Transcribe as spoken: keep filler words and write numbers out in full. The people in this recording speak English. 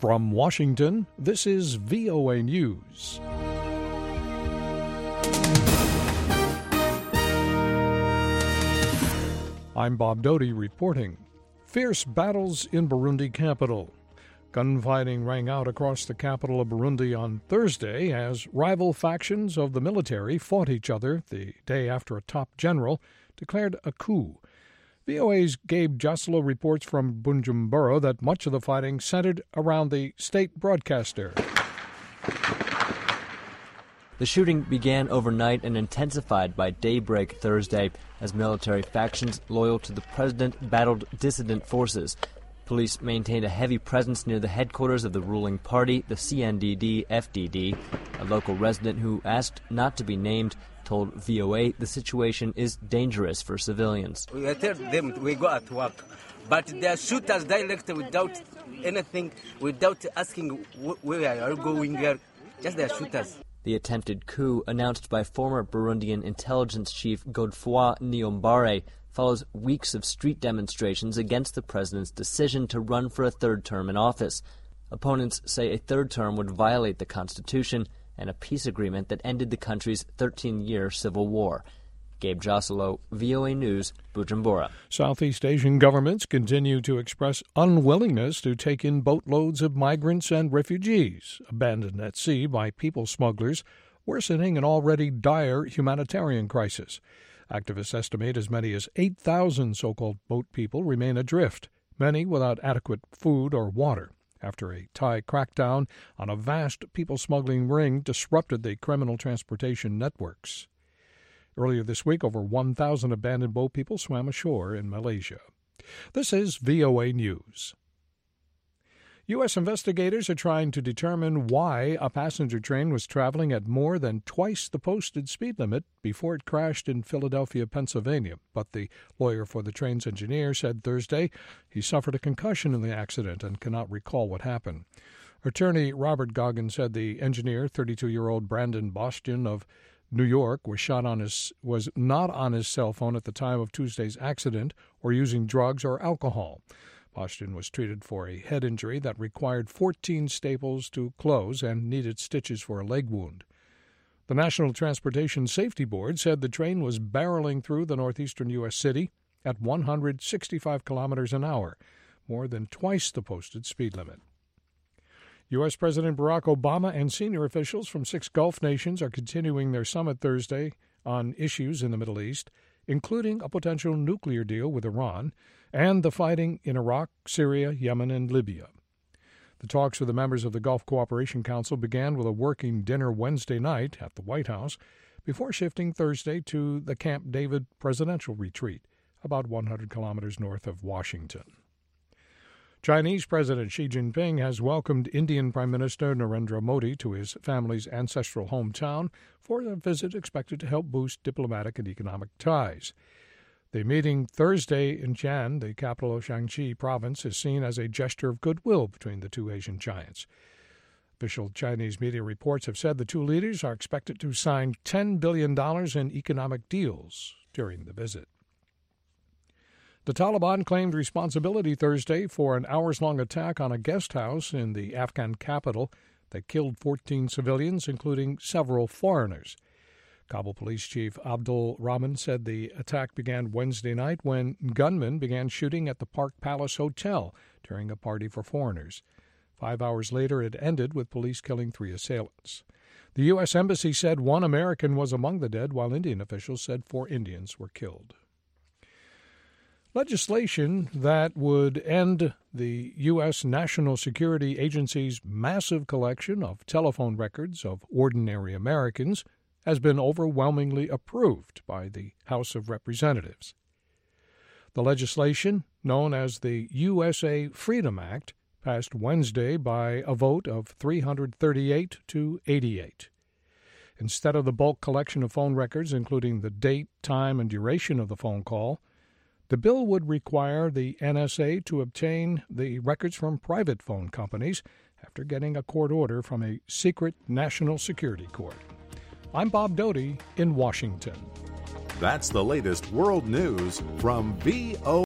From Washington, this is V O A News. I'm Bob Doty reporting. Fierce battles in Burundi capital. Gunfighting rang out across the capital of Burundi on Thursday as rival factions of the military fought each other the day after a top general declared a coup. V O A's Gabe Joselo reports from Bujumbura that much of the fighting centered around the state broadcaster. The shooting began overnight and intensified by daybreak Thursday as military factions loyal to the president battled dissident forces. Police maintained a heavy presence near the headquarters of the ruling party, the C N D D F D D. A local resident who asked not to be named told V O A the situation is dangerous for civilians. We tell them we go at work, but they are shooters direct without anything, without asking where are you going there. Just they are shooters. The attempted coup, announced by former Burundian intelligence chief Godefroid Niyombare, follows weeks of street demonstrations against the president's decision to run for a third term in office. Opponents say a third term would violate the constitution and a peace agreement that ended the country's thirteen-year civil war. Gabe Joselo, V O A News, Bujumbura. Southeast Asian governments continue to express unwillingness to take in boatloads of migrants and refugees abandoned at sea by people smugglers, worsening an already dire humanitarian crisis. Activists estimate as many as eight thousand so-called boat people remain adrift, many without adequate food or water, after a Thai crackdown on a vast people-smuggling ring disrupted the criminal transportation networks. Earlier this week, over one thousand abandoned boat people swam ashore in Malaysia. This is V O A News. U S investigators are trying to determine why a passenger train was traveling at more than twice the posted speed limit before it crashed in Philadelphia, Pennsylvania. But the lawyer for the train's engineer said Thursday he suffered a concussion in the accident and cannot recall what happened. Attorney Robert Goggins said the engineer, thirty-two-year-old Brandon Bastian of New York, was shot on his was not on his cell phone at the time of Tuesday's accident or using drugs or alcohol. Bastian was treated for a head injury that required fourteen staples to close and needed stitches for a leg wound. The National Transportation Safety Board said the train was barreling through the northeastern U S city at one hundred sixty-five kilometers an hour, more than twice the posted speed limit. U S. President Barack Obama and senior officials from six Gulf nations are continuing their summit Thursday on issues in the Middle East, including a potential nuclear deal with Iran and the fighting in Iraq, Syria, Yemen, and Libya. The talks with the members of the Gulf Cooperation Council began with a working dinner Wednesday night at the White House before shifting Thursday to the Camp David presidential retreat, about one hundred kilometers north of Washington. Chinese President Xi Jinping has welcomed Indian Prime Minister Narendra Modi to his family's ancestral hometown for a visit expected to help boost diplomatic and economic ties. The meeting Thursday in Jian, the capital of Shaanxi province, is seen as a gesture of goodwill between the two Asian giants. Official Chinese media reports have said the two leaders are expected to sign ten billion dollars in economic deals during the visit. The Taliban claimed responsibility Thursday for an hours-long attack on a guest house in the Afghan capital that killed fourteen civilians, including several foreigners. Kabul Police Chief Abdul Rahman said the attack began Wednesday night when gunmen began shooting at the Park Palace Hotel during a party for foreigners. Five hours later, it ended with police killing three assailants. The U S. Embassy said one American was among the dead, while Indian officials said four Indians were killed. Legislation that would end the U S. National Security Agency's massive collection of telephone records of ordinary Americans has been overwhelmingly approved by the House of Representatives. The legislation, known as the U S A Freedom Act, passed Wednesday by a vote of three hundred thirty-eight to eighty-eight. Instead of the bulk collection of phone records, including the date, time, and duration of the phone call, the bill would require the N S A to obtain the records from private phone companies after getting a court order from a secret national security court. I'm Bob Doty in Washington. That's the latest world news from V O A.